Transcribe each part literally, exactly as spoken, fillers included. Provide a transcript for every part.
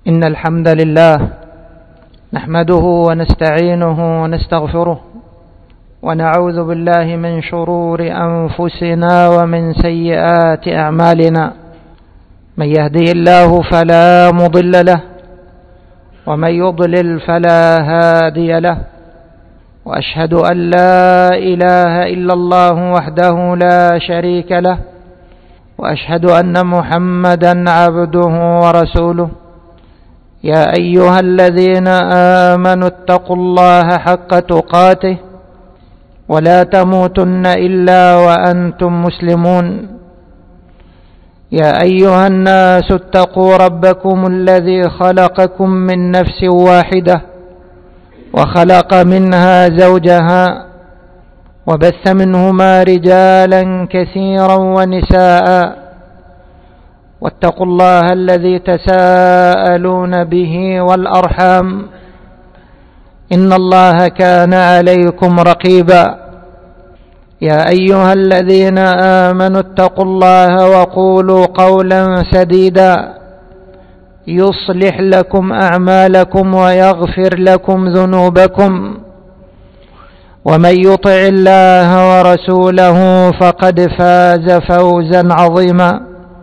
إن الحمد لله نحمده ونستعينه ونستغفره ونعوذ بالله من شرور أنفسنا ومن سيئات أعمالنا. من يهدي الله فلا مضل له ومن يضلل فلا هادي له، وأشهد أن لا إله إلا الله وحده لا شريك له، وأشهد أن محمدا عبده ورسوله. يا أيها الذين آمنوا اتقوا الله حق تقاته ولا تموتن إلا وأنتم مسلمون. يا أيها الناس اتقوا ربكم الذي خلقكم من نفس واحدة وخلق منها زوجها وبث منهما رجالا كثيرا ونساء، واتقوا الله الذي تساءلون به والأرحام إن الله كان عليكم رقيبا. يا أيها الذين آمنوا اتقوا الله وقولوا قولا سديدا يصلح لكم أعمالكم ويغفر لكم ذنوبكم، ومن يطع الله ورسوله فقد فاز فوزا عظيما.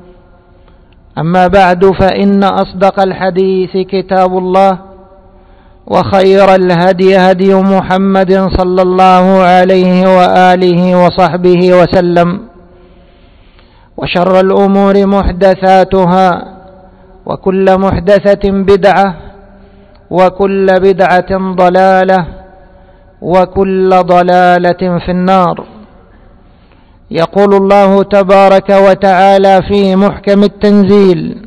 أما بعد، فإن أصدق الحديث كتاب الله، وخير الهدي هدي محمد صلى الله عليه وآله وصحبه وسلم، وشر الأمور محدثاتها، وكل محدثة بدعة، وكل بدعة ضلالة، وكل ضلالة في النار. يقول الله تبارك وتعالى في محكم التنزيل: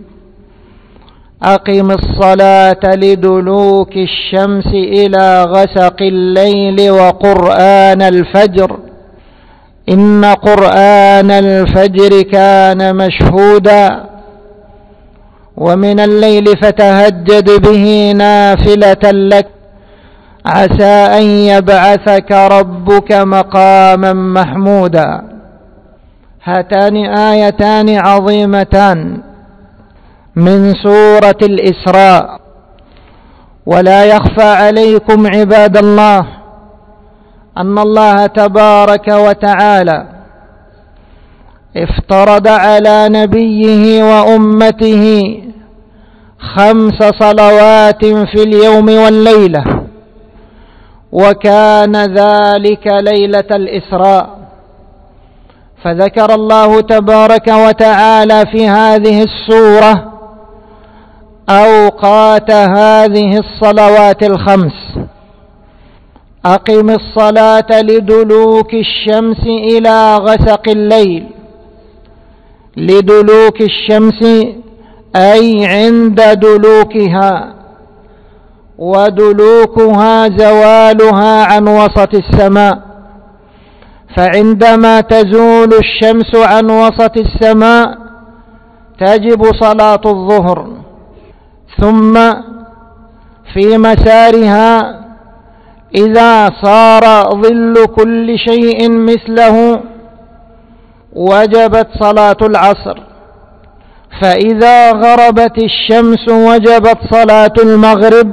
أقم الصلاة لدلوك الشمس إلى غسق الليل وقرآن الفجر إن قرآن الفجر كان مشهودا، ومن الليل فتهجد به نافلة لك عسى أن يبعثك ربك مقاما محمودا. هاتان آيتان عظيمتان من سورة الإسراء، ولا يخفى عليكم عباد الله أن الله تبارك وتعالى افترض على نبيه وأمته خمس صلوات في اليوم والليلة، وكان ذلك ليلة الإسراء. فذكر الله تبارك وتعالى في هذه السورة أوقات هذه الصلوات الخمس: أقم الصلاة لدلوك الشمس إلى غسق الليل. لدلوك الشمس أي عند دلوكها، ودلوكها زوالها عن وسط السماء، فعندما تزول الشمس عن وسط السماء تجب صلاة الظهر، ثم في مسارها إذا صار ظل كل شيء مثله وجبت صلاة العصر، فإذا غربت الشمس وجبت صلاة المغرب،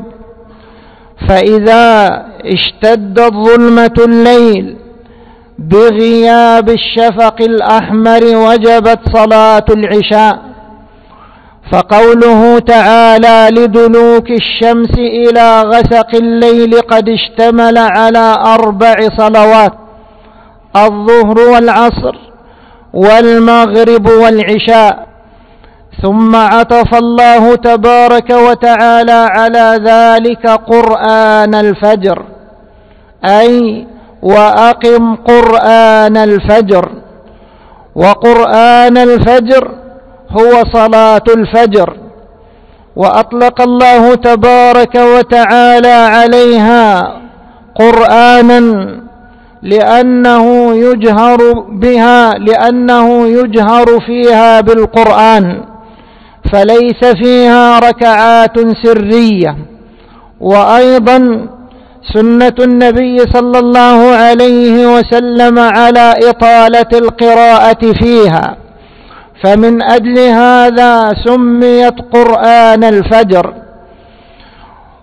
فإذا اشتدت ظلمة الليل بغياب الشفق الأحمر وجبت صلاة العشاء. فقوله تعالى لدلوك الشمس إلى غسق الليل قد اشتمل على أربع صلوات: الظهر والعصر والمغرب والعشاء. ثم عطف الله تبارك وتعالى على ذلك قرآن الفجر، أي وأقم قرآن الفجر. وقرآن الفجر هو صلاة الفجر، وأطلق الله تبارك وتعالى عليها قرآنا لأنه يجهر بها لأنه يجهر فيها بالقرآن، فليس فيها ركعات سرية. وأيضا سنة النبي صلى الله عليه وسلم على إطالة القراءة فيها، فمن أجل هذا سميت قرآن الفجر.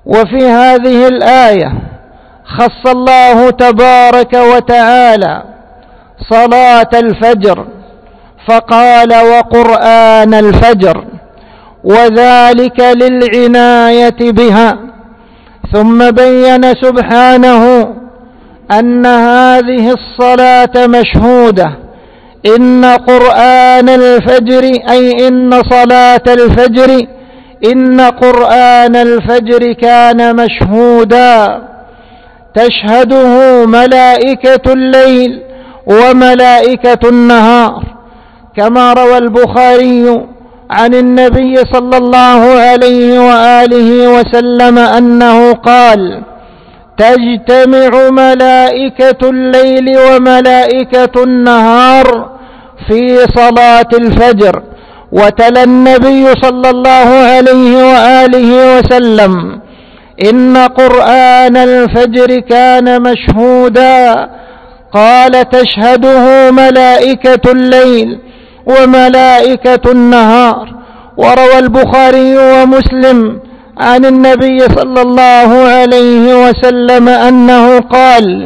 وفي هذه الآية خص الله تبارك وتعالى صلاة الفجر فقال وقرآن الفجر، وذلك للعناية بها. ثم بين سبحانه أن هذه الصلاة مشهودة، إن قرآن الفجر أي إن صلاة الفجر إن قرآن الفجر كان مشهودا تشهده ملائكة الليل وملائكة النهار، كما روى البخاري عن النبي صلى الله عليه وآله وسلم أنه قال: تجتمع ملائكة الليل وملائكة النهار في صلاة الفجر. وتلا النبي صلى الله عليه وآله وسلم: إن قرآن الفجر كان مشهودا، قال: تشهده ملائكة الليل وملائكة النهار. وروى البخاري ومسلم عن النبي صلى الله عليه وسلم أنه قال: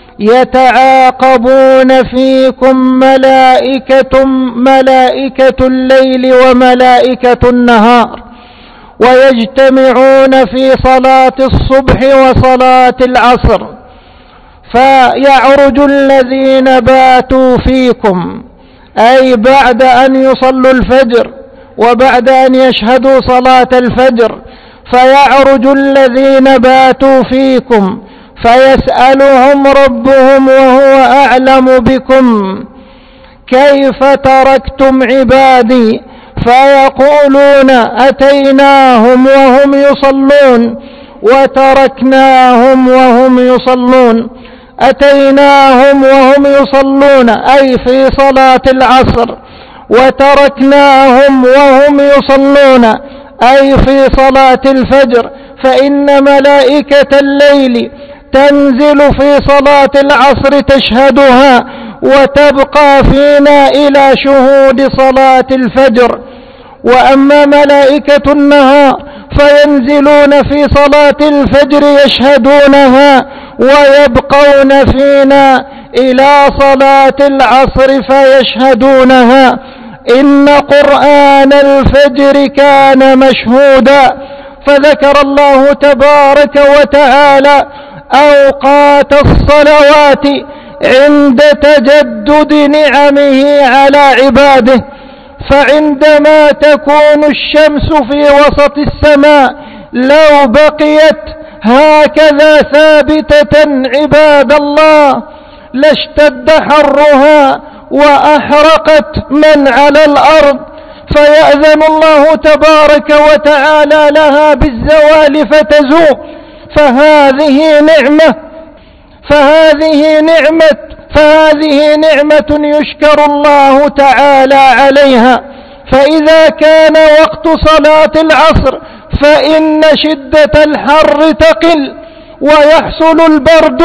يتعاقبون فيكم ملائكة ملائكة الليل وملائكة النهار، ويجتمعون في صلاة الصبح وصلاة العصر، فيعرج الذين باتوا فيكم، أي بعد أن يصلوا الفجر وبعد أن يشهدوا صلاة الفجر، فيعرج الذين باتوا فيكم فيسألهم ربهم وهو أعلم بكم: كيف تركتم عبادي؟ فيقولون: أتيناهم وهم يصلون وتركناهم وهم يصلون. أتيناهم وهم يصلون أي في صلاة العصر، وتركناهم وهم يصلون أي في صلاة الفجر، فإن ملائكة الليل تنزل في صلاة العصر تشهدها وتبقى فينا إلى شهود صلاة الفجر. وأما ملائكة النهار فينزلون في صلاة الفجر يشهدونها ويبقون فينا إلى صلاة العصر فيشهدونها. إن قرآن الفجر كان مشهودا. فذكر الله تبارك وتعالى أوقات الصلوات عند تجدد نعمه على عباده، فعندما تكون الشمس في وسط السماء لو بقيت هكذا ثابتة عباد الله لاشتد حرها وأحرقت من على الأرض، فيأذن الله تبارك وتعالى لها بالزوال فتزول. فهذه نعمة فهذه نعمة فهذه نعمة يشكر الله تعالى عليها. فإذا كان وقت صلاة العصر فإن شدة الحر تقل ويحصل البرد،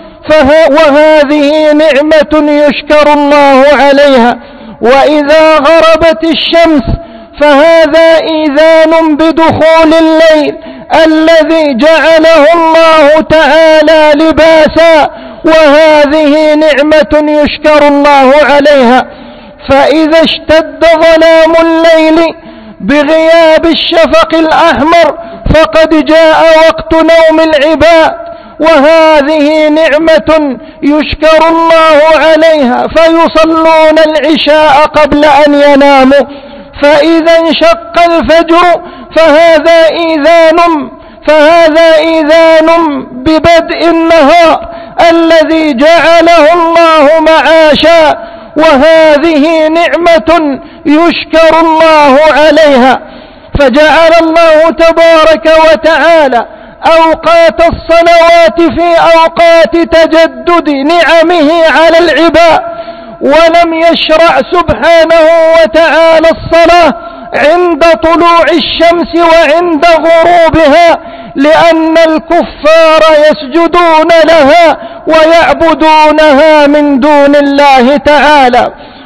وهذه نعمة يشكر الله عليها. وإذا غربت الشمس فهذا إذان بدخول الليل الذي جعله الله تعالى لباسا، وهذه نعمة يشكر الله عليها. فإذا اشتد ظلام الليل بغياب الشفق الأحمر فقد جاء وقت نوم العباد، وهذه نعمة يشكر الله عليها، فيصلون العشاء قبل أن يناموا. فإذا انشق الفجر فهذا إذان فهذا إذان ببدء النهار الذي جعله الله معاشا، وهذه نعمة يشكر الله عليها. فجعل الله تبارك وتعالى أوقات الصلوات في أوقات تجدد نعمه على العباد، ولم يشرع سبحانه وتعالى الصلاة عند طلوع الشمس وعند غروبها، لأن الكفار يسجدون لها ويعبدونها من دون الله تعالى.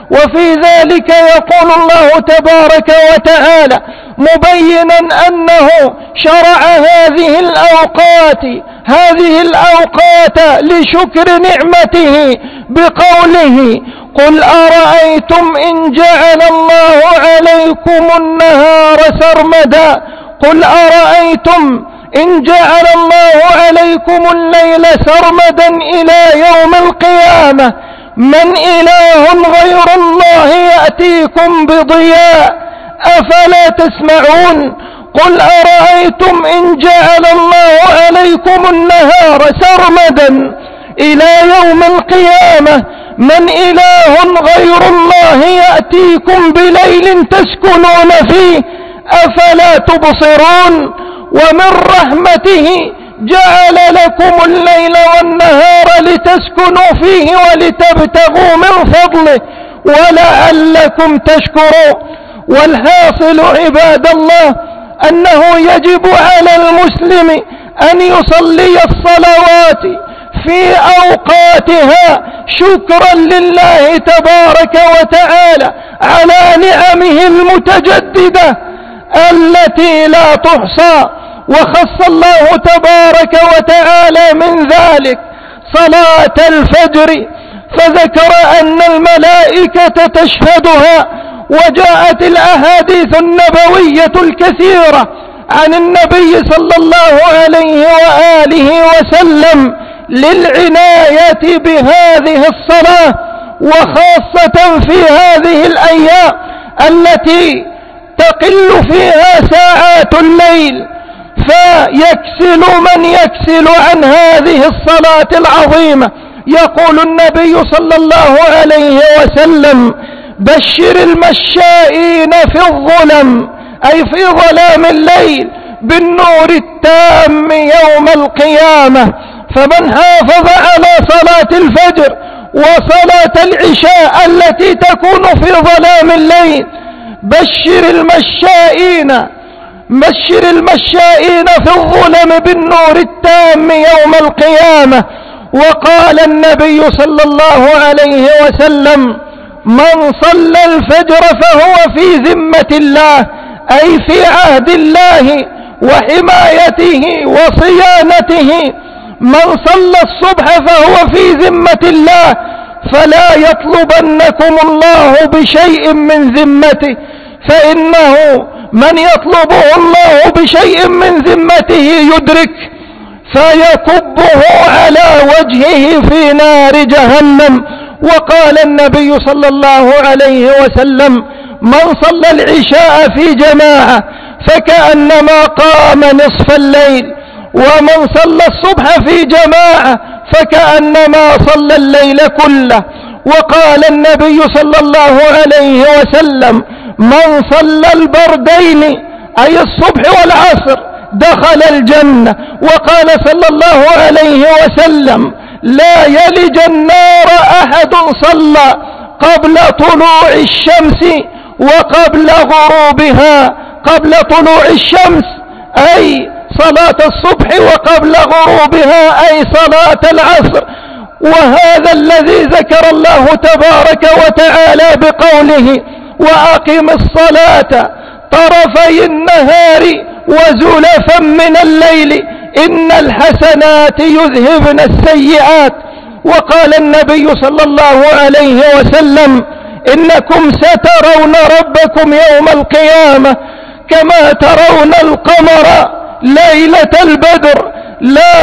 وفي ذلك يقول الله تبارك وتعالى مبينا أنه شرع هذه الأوقات هذه الأوقات لشكر نعمته بقوله قل أرأيتم إن جعل الله عليكم النهار سرمدا قل أرأيتم إن جعل الله عليكم الليل سرمدا إلى يوم القيامة من إله غير الله يأتيكم بضياء أفلا تسمعون قل أرأيتم إن جعل الله عليكم النهار سرمدا إلى يوم القيامة من إله غير الله يأتيكم بليل تسكنون فيه أفلا تبصرون ومن رحمته جعل لكم الليل والنهار لتسكنوا فيه ولتبتغوا من فضله ولعلكم تشكرون. والحاصل عباد الله أنه يجب على المسلم أن يصلي الصلوات في أوقاتها شكرا لله تبارك وتعالى على نعمه المتجددة التي لا تحصى. وخص الله تبارك وتعالى من ذلك صلاة الفجر فذكر أن الملائكة تشهدها، وجاءت الأحاديث النبوية الكثيرة عن النبي صلى الله عليه وآله وسلم للعناية بهذه الصلاة، وخاصة في هذه الأيام التي تقل فيها ساعات الليل، فيكسل من يكسل عن هذه الصلاة العظيمة. يقول النبي صلى الله عليه وسلم بشر المشائين في الظلم أي في ظلام الليل بالنور التام يوم القيامة. فمن حافظ على صلاة الفجر وصلاة العشاء التي تكون في ظلام الليل بشر المشائين بشر المشائين في الظلم بالنور التام يوم القيامة. وقال النبي صلى الله عليه وسلم من صلى الفجر فهو في ذمة الله أي في عهد الله وحمايته وصيانته. من صلى الصبح فهو في ذمة الله فلا يطلبنكم الله بشيء من ذمته، فإنه من يطلبه الله بشيء من ذمته يدرك فيكبه على وجهه في نار جهنم. وقال النبي صلى الله عليه وسلم من صلى العشاء في جماعة فكأنما قام نصف الليل، ومن صلى الصبح في جماعة فكأنما صلى الليل كله. وقال النبي صلى الله عليه وسلم من صلى البردين أي الصبح والعصر دخل الجنة. وقال صلى الله عليه وسلم لا يلج النار أحد صلى قبل طلوع الشمس وقبل غروبها. قبل طلوع الشمس أي صلاة الصبح، وقبل غروبها أي صلاة العصر. وهذا الذي ذكر الله تبارك وتعالى بقوله وأقم الصلاة طرفي النهار وزلفا من الليل إن الحسنات يذهبن السيئات. وقال النبي صلى الله عليه وسلم إنكم سترون ربكم يوم القيامة كما ترون القمر ليلة البدر لا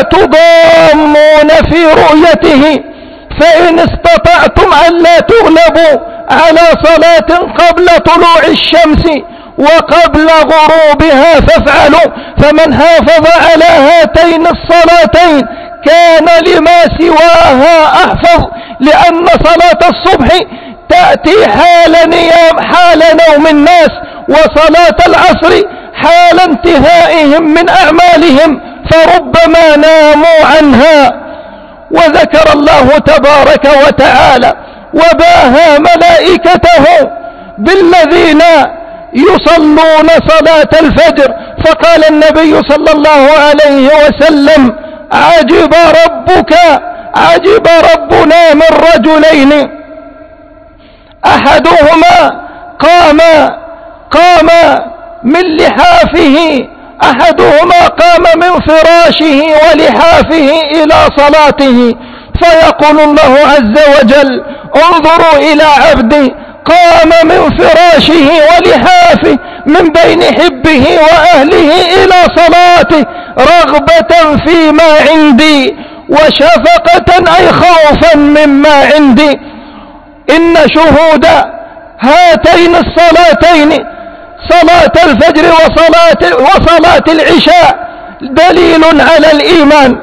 تضامون في رؤيته، فإن استطعتم أن لا تغلبوا على صلاة قبل طلوع الشمس وقبل غروبها فافعلوا. فمن حافظ على هاتين الصلاتين كان لما سواها أحفظ، لأن صلاة الصبح تأتي حال نيام حال نوم الناس، وصلاة العصر حال انتهائهم من أعمالهم فربما ناموا عنها. وذكر الله تبارك وتعالى وباهى ملائكته بالذين يصلون صلاة الفجر، فقال النبي صلى الله عليه وسلم عجب ربك عجب ربنا من رجلين أحدهما قام قام من لحافه أحدهما قام من فراشه ولحافه إلى صلاته، فيقول الله عز وجل: انظروا إلى عبدي قام من فراشه ولحافه من بين حبه وأهله إلى صلاته رغبة فيما عندي وشفقة أي خوفا مما عندي. إن شهود هاتين الصلاتين، صلاة الفجر وصلاة, وصلاة العشاء، دليل على الإيمان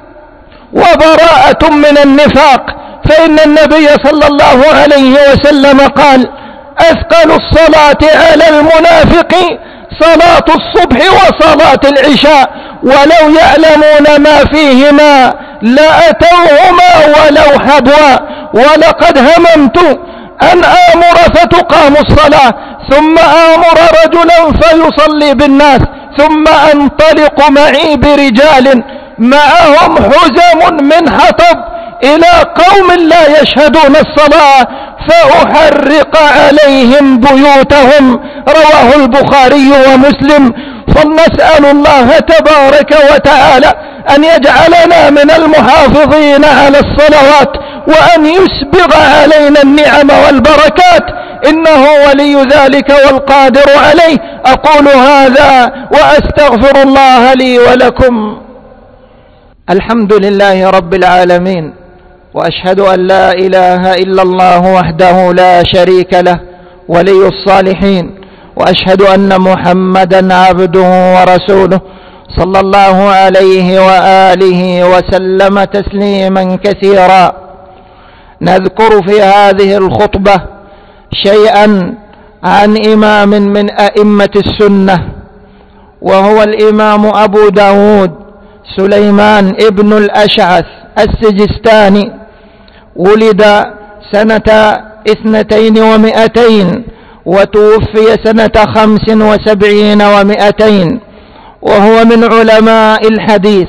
وبراءة من النفاق، فإن النبي صلى الله عليه وسلم قال: أثقل الصلاة على المنافق صلاة الصبح وصلاة العشاء، ولو يعلمون ما فيهما لأتوهما ولو حبوا. ولقد هممت أن آمر فتقام الصلاة، ثم آمر رجلا فيصلي بالناس، ثم أنطلق معي برجال معهم حزم من حطب إلى قوم لا يشهدون الصلاة فأحرق عليهم بيوتهم. رواه البخاري ومسلم. فلنسأل الله تبارك وتعالى أن يجعلنا من المحافظين على الصلوات، وأن يسبغ علينا النعم والبركات، إنه ولي ذلك والقادر عليه. أقول هذا وأستغفر الله لي ولكم. الحمد لله رب العالمين، وأشهد أن لا إله إلا الله وحده لا شريك له ولي الصالحين، وأشهد أن محمدا عبده ورسوله صلى الله عليه وآله وسلم تسليما كثيرا. نذكر في هذه الخطبة شيئا عن إمام من أئمة السنة، وهو الإمام أبو داود سليمان ابن الأشعث السجستاني. ولد سنة اثنتين ومئتين وتوفي سنة خمس وسبعين ومئتين، وهو من علماء الحديث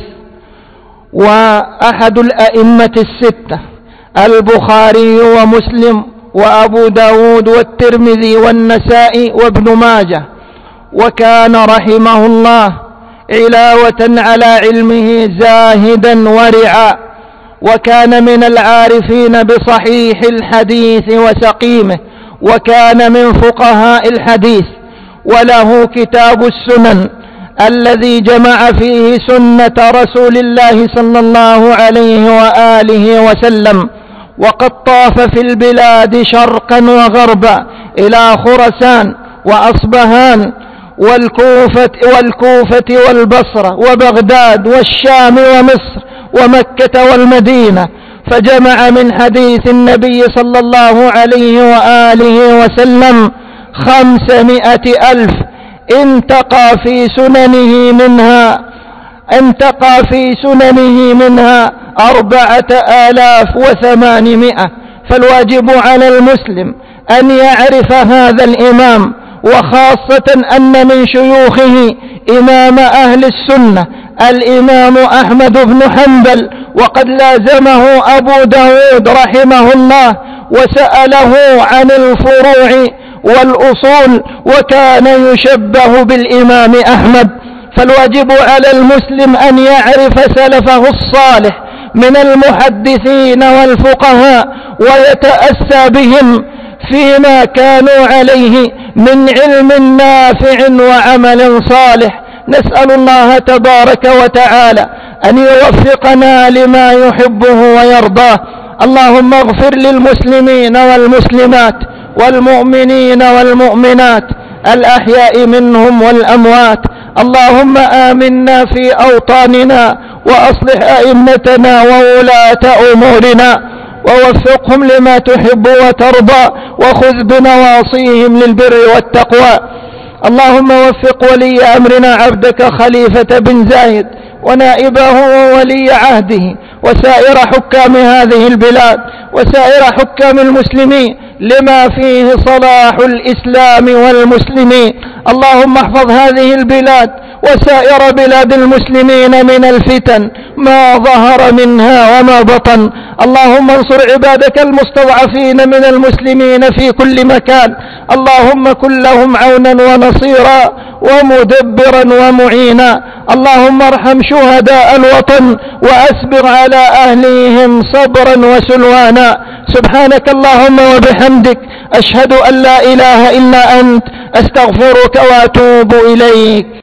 وأحد الأئمة الستة: البخاري ومسلم وأبو داود والترمذي والنسائي وابن ماجه. وكان رحمه الله علاوة على علمه زاهدا ورعا، وكان من العارفين بصحيح الحديث وسقيمه، وكان من فقهاء الحديث. وله كتاب السنن الذي جمع فيه سنة رسول الله صلى الله عليه وآله وسلم، وقد طاف في البلاد شرقا وغربا إلى خراسان وأصبهان والكوفة, والكوفة والبصرة وبغداد والشام ومصر ومكة والمدينة، فجمع من حديث النبي صلى الله عليه وآله وسلم خمسمائة ألف انتقى في سننه منها انتقى في سننه منها أربعة آلاف وثمانمائة. فالواجب على المسلم أن يعرف هذا الإمام، وخاصة أن من شيوخه إمام أهل السنة الإمام أحمد بن حنبل، وقد لازمه أبو داود رحمه الله وسأله عن الفروع والأصول، وكان يشبه بالإمام أحمد. فالواجب على المسلم أن يعرف سلفه الصالح من المحدثين والفقهاء ويتأسى بهم فيما كانوا عليه من علم نافع وعمل صالح. نسأل الله تبارك وتعالى أن يوفقنا لما يحبه ويرضاه. اللهم اغفر للمسلمين والمسلمات والمؤمنين والمؤمنات الأحياء منهم والأموات. اللهم آمنا في أوطاننا، وأصلح أئمتنا وولاة أمورنا، ووفقهم لما تحب وترضى، وخذ بنواصيهم للبر والتقوى. اللهم وفق ولي أمرنا عبدك خليفة بن زايد ونائبه وولي عهده وسائر حكام هذه البلاد وسائر حكام المسلمين لما فيه صلاح الإسلام والمسلمين. اللهم احفظ هذه البلاد وسائر بلاد المسلمين من الفتن ما ظهر منها وما بطن. اللهم انصر عبادك المستضعفين من المسلمين في كل مكان. اللهم كن لهم عونا ونصيرا ومدبرا ومعينا. اللهم ارحم شهداء الوطن وأسبغ على أهليهم صبرا وسلوانا. سبحانك اللهم وبحمدك، أشهد أن لا إله إلا أنت، أستغفرك وأتوب إليك.